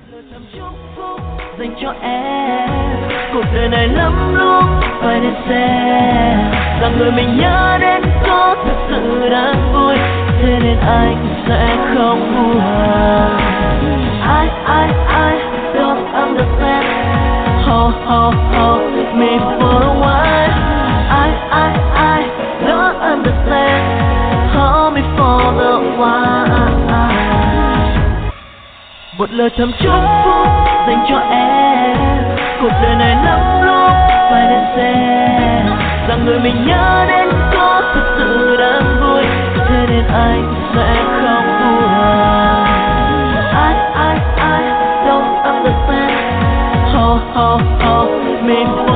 Thầm chúc phúc dành cho em. Cuộc đời này lắm lúc phải đến xem rằng người mình nhớ đến có thực sự đáng vui, thế nên anh sẽ không buồn. I don't understand. Hold me for a while. I don't understand. Hold me for the while. Một lời thầm chúc phúc dành cho em. Cuộc đời này lắm lúc phải đến xem rằng người mình nhớ đến có thực sự đáng vui, thế nên anh sẽ không buồn. I don't understand. Hold me for